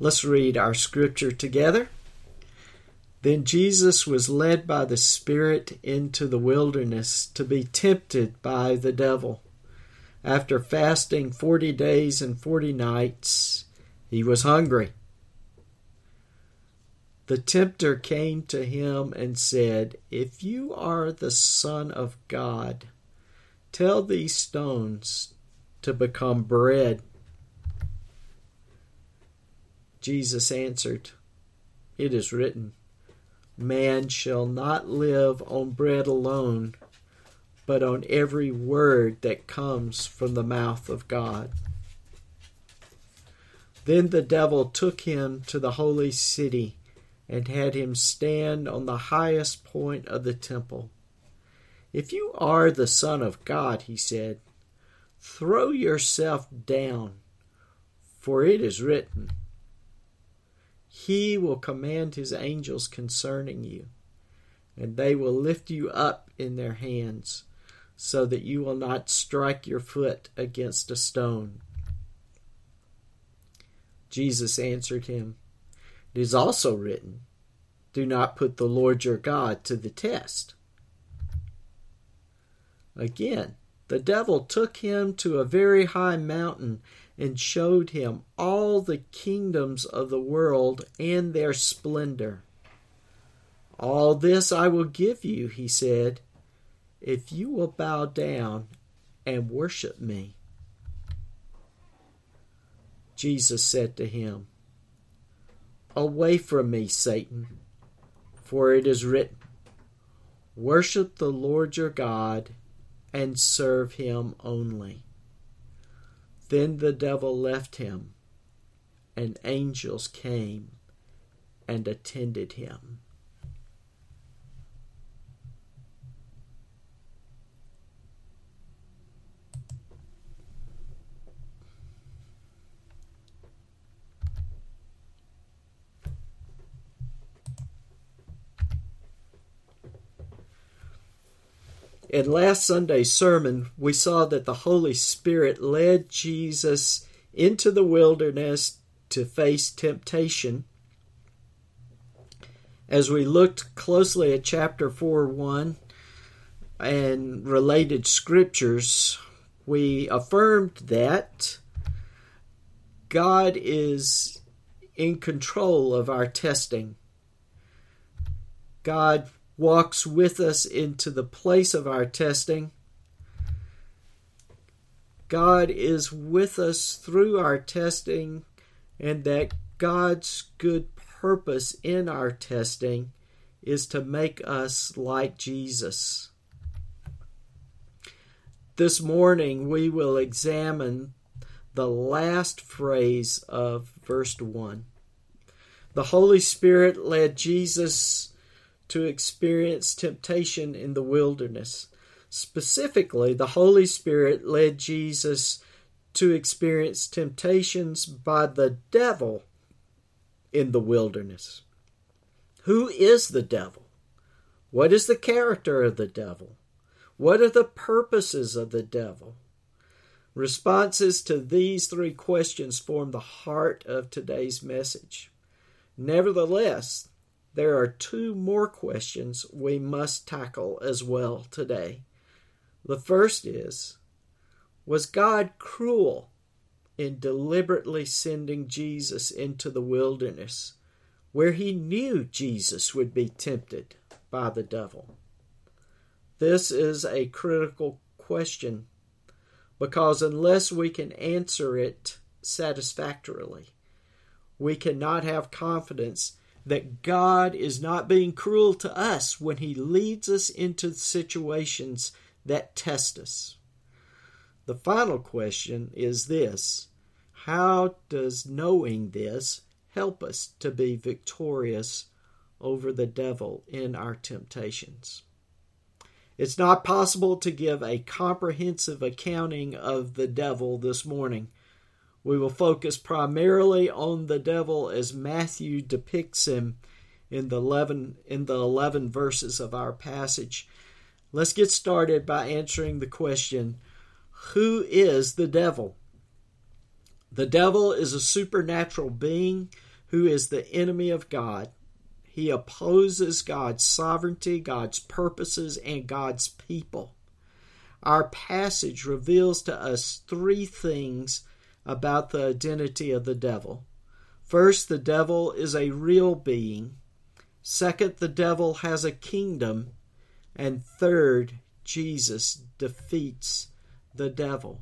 Let's read our scripture together. Then Jesus was led by the Spirit into the wilderness to be tempted by the devil. After fasting 40 days and 40 nights, he was hungry. The tempter came to him and said, "If you are the Son of God, tell these stones to become bread." Jesus answered, "It is written, man shall not live on bread alone, but on every word that comes from the mouth of God." Then the devil took him to the holy city and had him stand on the highest point of the temple. "If you are the Son of God," he said, "throw yourself down, for it is written, He will command His angels concerning you, and they will lift you up in their hands, so that you will not strike your foot against a stone." Jesus answered him, "It is also written, do not put the Lord your God to the test." Again, the devil took him to a very high mountain and showed him all the kingdoms of the world and their splendor. "All this I will give you," he said, "if you will bow down and worship me." Jesus said to him, "Away from me, Satan, for it is written, worship the Lord your God and serve him only." Then the devil left him, and angels came and attended him. In last Sunday's sermon, we saw that the Holy Spirit led Jesus into the wilderness to face temptation. As we looked closely at chapter 4:1 and related scriptures, we affirmed that God is in control of our testing. God walks with us into the place of our testing. God is with us through our testing, and that God's good purpose in our testing is to make us like Jesus. This morning we will examine the last phrase of verse 1. The Holy Spirit led Jesus to experience temptation in the wilderness. Specifically, the Holy Spirit led Jesus to experience temptations by the devil in the wilderness. Who is the devil? What is the character of the devil? What are the purposes of the devil? Responses to these three questions form the heart of today's message. Nevertheless, there are two more questions we must tackle as well today. The first is, was God cruel in deliberately sending Jesus into the wilderness, where he knew Jesus would be tempted by the devil? This is a critical question, because unless we can answer it satisfactorily, we cannot have confidence that God is not being cruel to us when he leads us into situations that test us. The final question is this: how does knowing this help us to be victorious over the devil in our temptations? It's not possible to give a comprehensive accounting of the devil this morning. We will focus primarily on the devil as Matthew depicts him in the 11 verses of our passage. Let's get started by answering the question, who is the devil? The devil is a supernatural being who is the enemy of God. He opposes God's sovereignty, God's purposes, and God's people. Our passage reveals to us three things about the identity of the devil. First, the devil is a real being. Second, the devil has a kingdom. And third, Jesus defeats the devil.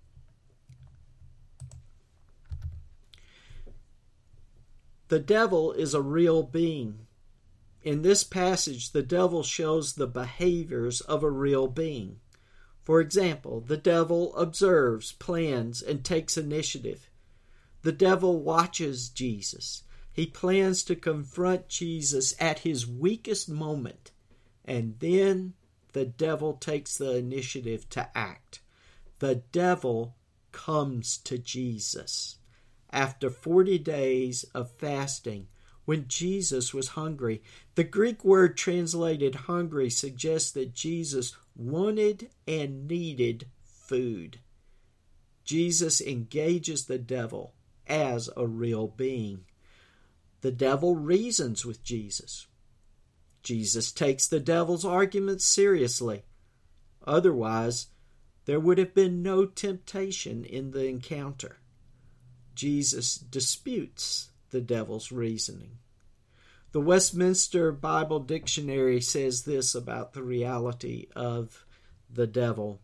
The devil is a real being. In this passage, the devil shows the behaviors of a real being. For example, the devil observes, plans, and takes initiative. The devil watches Jesus. He plans to confront Jesus at his weakest moment, and then the devil takes the initiative to act. The devil comes to Jesus after 40 days of fasting when Jesus was hungry. The Greek word translated hungry suggests that Jesus wanted and needed food. Jesus engages the devil as a real being. The devil reasons with Jesus. Jesus takes the devil's arguments seriously. Otherwise, there would have been no temptation in the encounter. Jesus disputes the devil's reasoning. The Westminster Bible Dictionary says this about the reality of the devil.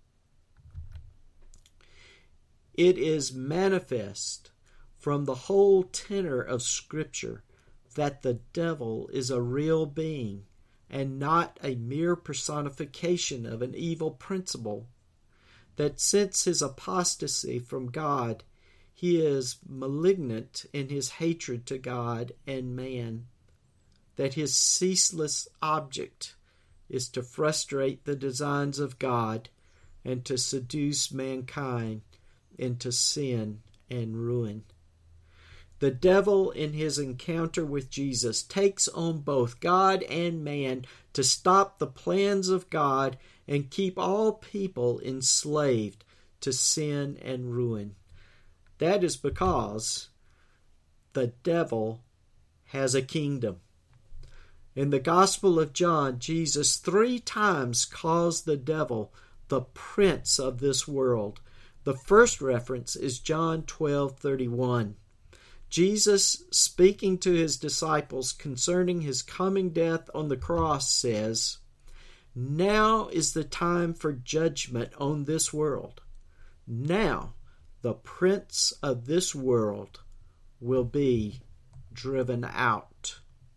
It is manifest from the whole tenor of Scripture that the devil is a real being and not a mere personification of an evil principle, that since his apostasy from God, he is malignant in his hatred to God and man, that his ceaseless object is to frustrate the designs of God and to seduce mankind into sin and ruin. The devil, in his encounter with Jesus, takes on both God and man to stop the plans of God and keep all people enslaved to sin and ruin. That is because the devil has a kingdom. In the Gospel of John, Jesus 3 times calls the devil the prince of this world. The first reference is John 12:31. Jesus, speaking to his disciples concerning his coming death on the cross, says, "Now is the time for judgment on this world. Now the prince of this world will be driven out."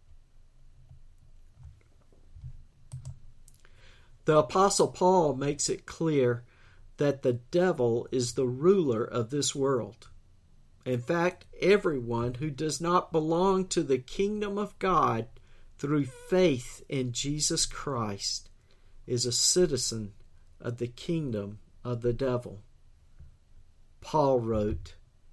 The Apostle Paul makes it clear that the devil is the ruler of this world. In fact, everyone who does not belong to the kingdom of God through faith in Jesus Christ is a citizen of the kingdom of the devil. Paul wrote,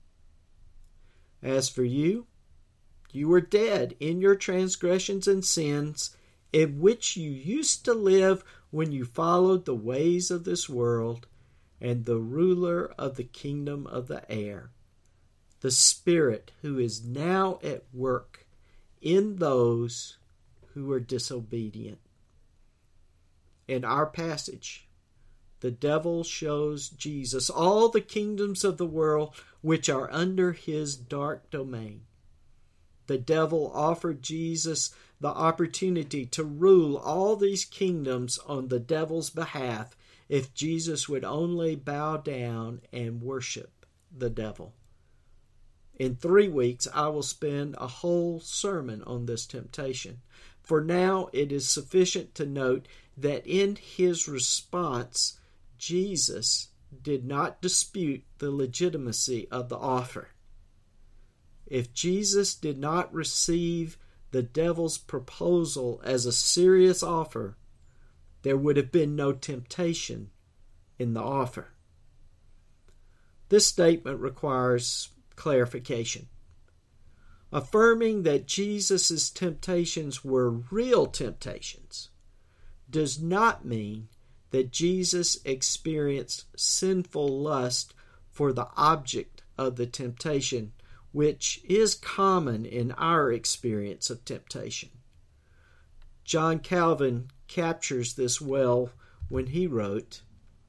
"As for you, you were dead in your transgressions and sins, in which you used to live when you followed the ways of this world and the ruler of the kingdom of the air, the Spirit who is now at work in those who are disobedient." In our passage, the devil shows Jesus all the kingdoms of the world which are under his dark domain. The devil offered Jesus the opportunity to rule all these kingdoms on the devil's behalf if Jesus would only bow down and worship the devil. In 3 weeks, I will spend a whole sermon on this temptation. For now, it is sufficient to note that in his response, Jesus did not dispute the legitimacy of the offer. If Jesus did not receive the devil's proposal as a serious offer, there would have been no temptation in the offer. This statement requires clarification. Affirming that Jesus' temptations were real temptations does not mean that Jesus experienced sinful lust for the object of the temptation, which is common in our experience of temptation. John Calvin captures this well when he wrote,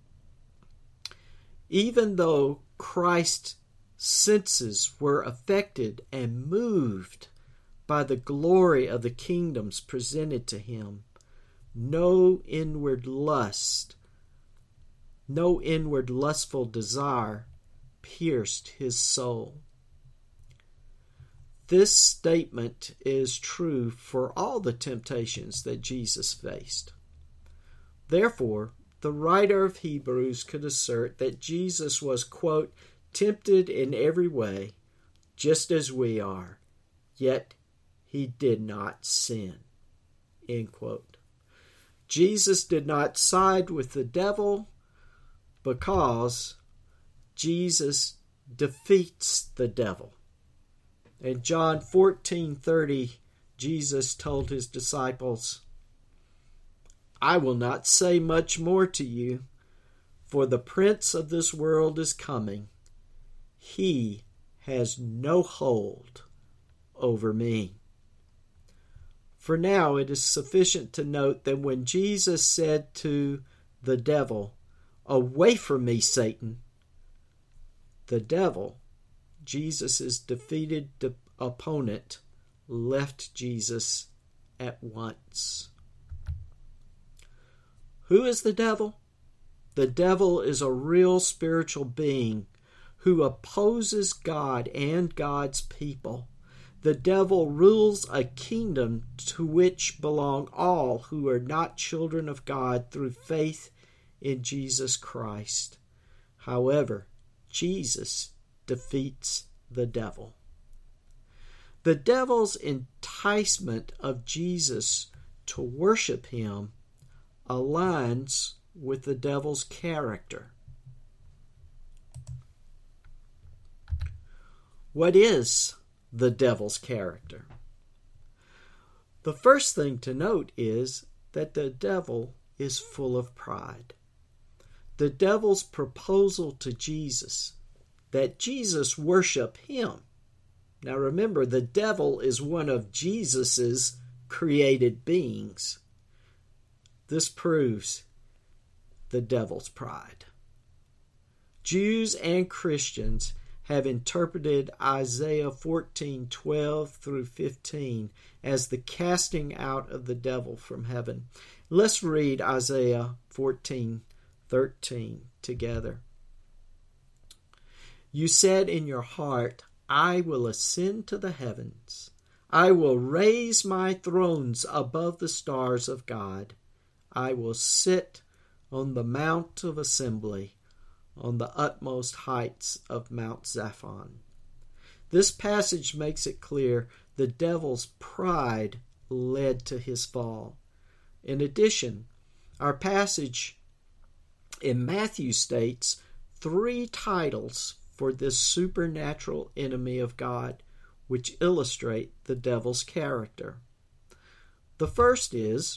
"Even though Christ's senses were affected and moved by the glory of the kingdoms presented to him, no inward lustful desire pierced his soul." This statement is true for all the temptations that Jesus faced. Therefore, the writer of Hebrews could assert that Jesus was, quote, "tempted in every way, just as we are, yet he did not sin," end quote. Jesus did not side with the devil because Jesus defeats the devil. In John 14:30, Jesus told his disciples, "I will not say much more to you, for the prince of this world is coming. He has no hold over me." For now, it is sufficient to note that when Jesus said to the devil, "Away from me, Satan," the devil, Jesus' defeated opponent, left Jesus at once. Who is the devil? The devil is a real spiritual being who opposes God and God's people. The devil rules a kingdom to which belong all who are not children of God through faith in Jesus Christ. However, Jesus defeats the devil. The devil's enticement of Jesus to worship him aligns with the devil's character. What is the devil's character? The first thing to note is that the devil is full of pride. The devil's proposal to Jesus, that Jesus worship him. Now remember, the devil is one of Jesus's created beings. This proves the devil's pride. Jews and Christians have interpreted Isaiah 14:12 through 15 as the casting out of the devil from heaven. Let's read Isaiah 14:13 together. "You said in your heart, I will ascend to the heavens. I will raise my thrones above the stars of God. I will sit on the mount of assembly, on the utmost heights of Mount Zaphon." This passage makes it clear the devil's pride led to his fall. In addition, our passage in Matthew states 3 titles for this supernatural enemy of God, which illustrate the devil's character. The first is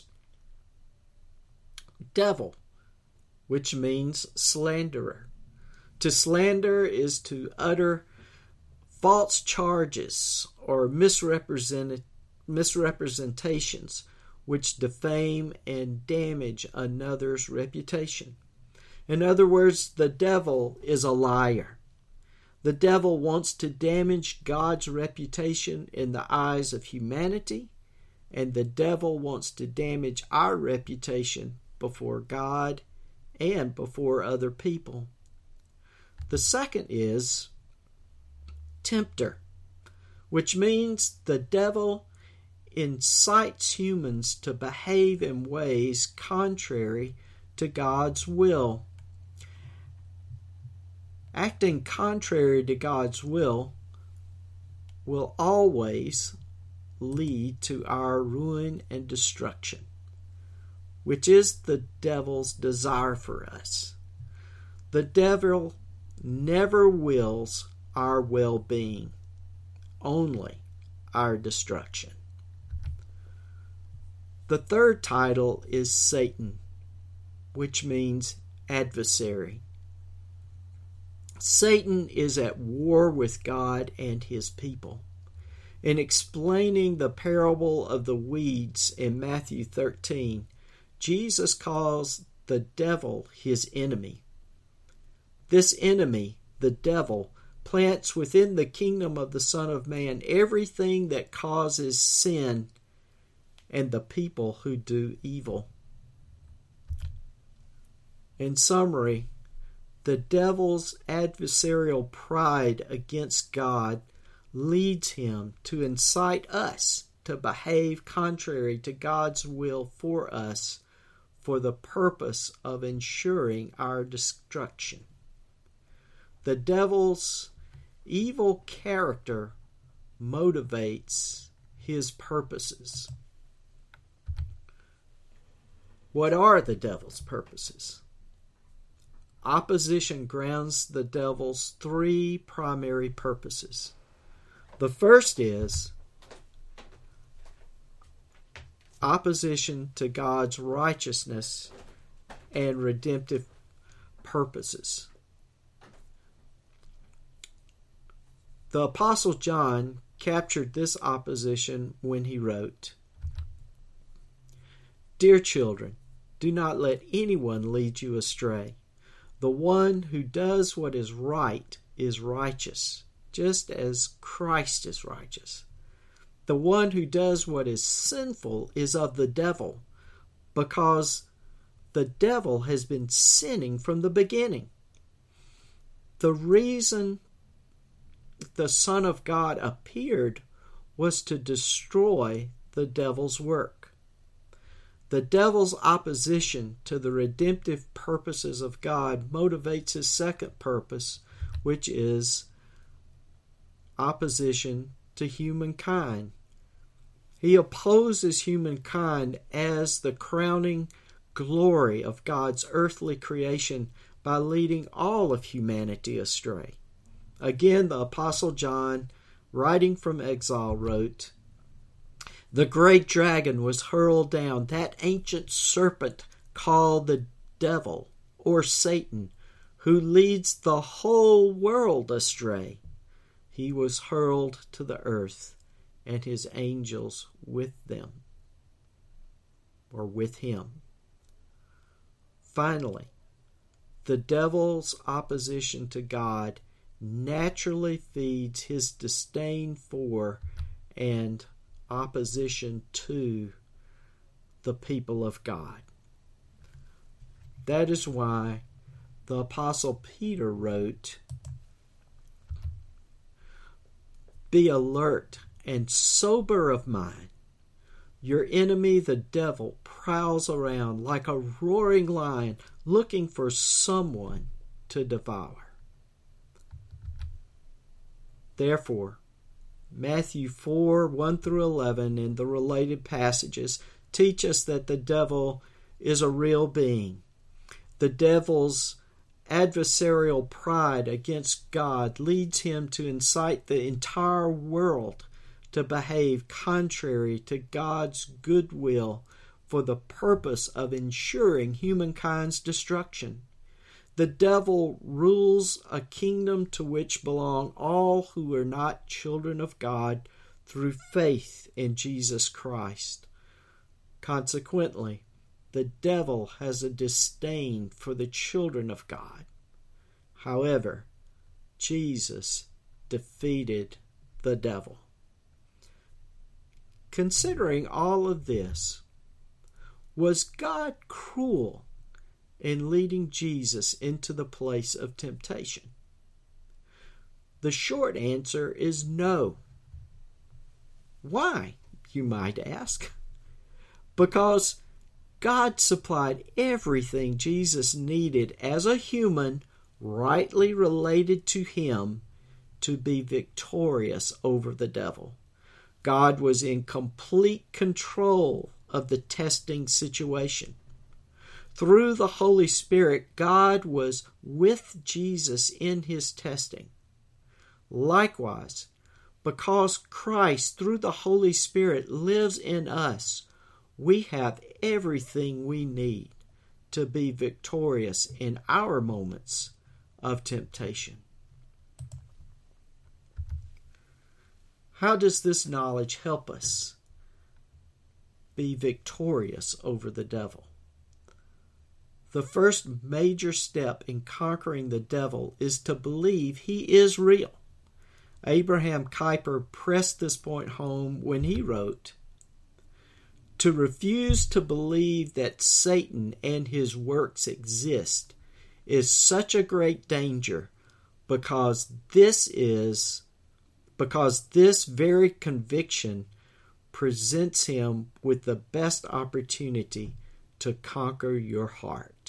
devil, which means slanderer. To slander is to utter false charges or misrepresentations which defame and damage another's reputation. In other words, the devil is a liar. The devil wants to damage God's reputation in the eyes of humanity, and the devil wants to damage our reputation before God and before other people. The second is tempter, which means the devil incites humans to behave in ways contrary to God's will. Acting contrary to God's will always lead to our ruin and destruction, which is the devil's desire for us. The devil never wills our well-being, only our destruction. The third title is Satan, which means adversary. Satan is at war with God and his people. In explaining the parable of the weeds in Matthew 13, Jesus calls the devil his enemy. This enemy, the devil, plants within the kingdom of the Son of Man everything that causes sin and the people who do evil. In summary, the devil's adversarial pride against God leads him to incite us to behave contrary to God's will for us for the purpose of ensuring our destruction. The devil's evil character motivates his purposes. What are the devil's purposes? Opposition grounds the devil's three primary purposes. The first is opposition to God's righteousness and redemptive purposes. The Apostle John captured this opposition when he wrote, "Dear children, do not let anyone lead you astray. The one who does what is right is righteous, just as Christ is righteous. The one who does what is sinful is of the devil, because the devil has been sinning from the beginning." The reason the Son of God appeared was to destroy the devil's work. The devil's opposition to the redemptive purposes of God motivates his second purpose, which is opposition to humankind. He opposes humankind as the crowning glory of God's earthly creation by leading all of humanity astray. Again, the Apostle John, writing from exile, wrote, "The great dragon was hurled down, that ancient serpent called the devil or Satan, who leads the whole world astray. He was hurled to the earth, and his angels with them," or with him. Finally, the devil's opposition to God naturally feeds his disdain for and opposition to the people of God. That is why the Apostle Peter wrote, "Be alert and sober of mind. Your enemy, the devil, prowls around like a roaring lion looking for someone to devour." Therefore, Matthew 4, 1 through 11 and the related passages teach us that the devil is a real being. The devil's adversarial pride against God leads him to incite the entire world to behave contrary to God's good will for the purpose of ensuring humankind's destruction. The devil rules a kingdom to which belong all who are not children of God through faith in Jesus Christ. Consequently, the devil has a disdain for the children of God. However, Jesus defeated the devil. Considering all of this, was God cruel in leading Jesus into the place of temptation? The short answer is no. Why, you might ask? Because God supplied everything Jesus needed as a human rightly related to him to be victorious over the devil. God was in complete control of the testing situation. Through the Holy Spirit, God was with Jesus in his testing. Likewise, because Christ, through the Holy Spirit, lives in us, we have everything we need to be victorious in our moments of temptation. How does this knowledge help us be victorious over the devil? The first major step in conquering the devil is to believe he is real. Abraham Kuyper pressed this point home when he wrote, "To refuse to believe that Satan and his works exist is such a great danger because this very conviction presents him with the best opportunity to conquer your heart."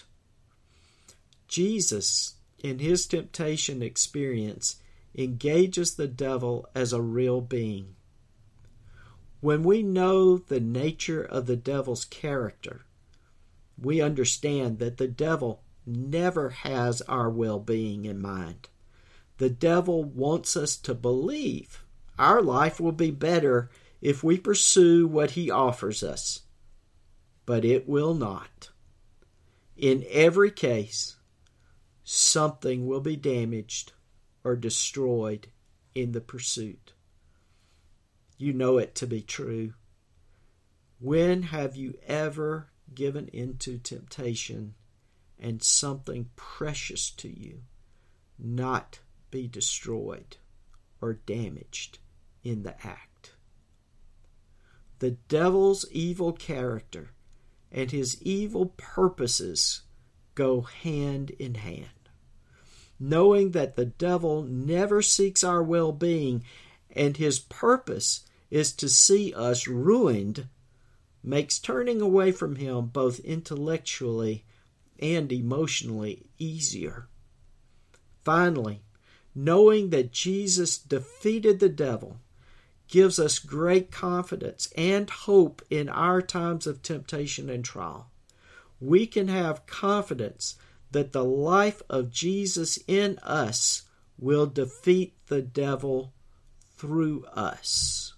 Jesus, in his temptation experience, engages the devil as a real being. When we know the nature of the devil's character, we understand that the devil never has our well-being in mind. The devil wants us to believe our life will be better if we pursue what he offers us. But it will not. In every case, something will be damaged or destroyed in the pursuit. You know it to be true. When have you ever given into temptation and something precious to you not be destroyed or damaged in the act? The devil's evil character and his evil purposes go hand in hand. Knowing that the devil never seeks our well-being and his purpose is to see us ruined makes turning away from him both intellectually and emotionally easier. Finally, knowing that Jesus defeated the devil gives us great confidence and hope in our times of temptation and trial. We can have confidence that the life of Jesus in us will defeat the devil through us.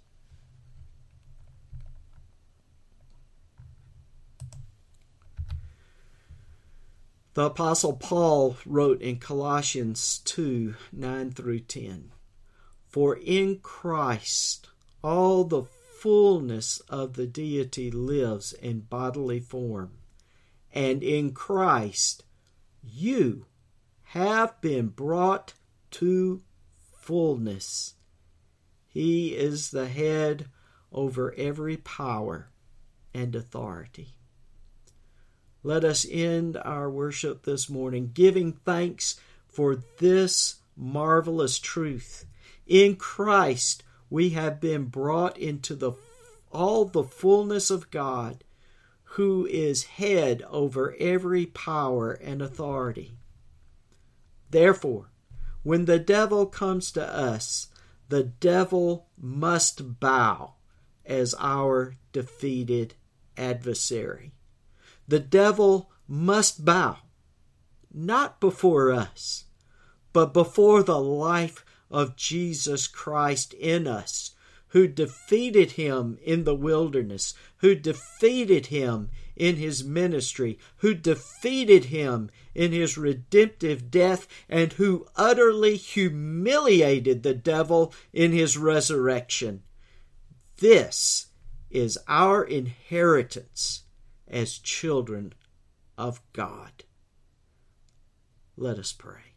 The Apostle Paul wrote in Colossians 2, 9 through 10, "For in Christ all the fullness of the deity lives in bodily form, and in Christ you have been brought to fullness. He is the head over every power and authority." Let us end our worship this morning giving thanks for this marvelous truth. In Christ we have been brought into all the fullness of God, who is head over every power and authority. Therefore, when the devil comes to us, the devil must bow as our defeated adversary. The devil must bow, not before us, but before the life of Jesus Christ in us, who defeated him in the wilderness, who defeated him in his ministry, who defeated him in his redemptive death, and who utterly humiliated the devil in his resurrection. This is our inheritance as children of God. Let us pray.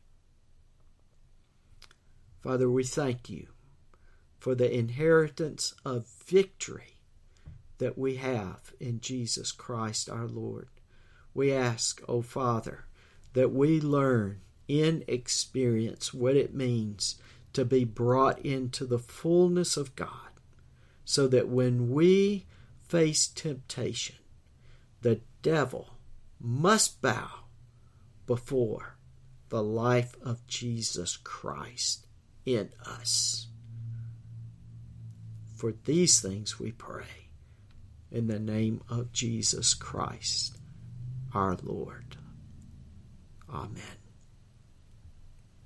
Father, we thank you for the inheritance of victory that we have in Jesus Christ our Lord. We ask, O Father, that we learn in experience what it means to be brought into the fullness of God, so that when we face temptation, the devil must bow before the life of Jesus Christ in us. For these things we pray in the name of Jesus Christ, our Lord. Amen.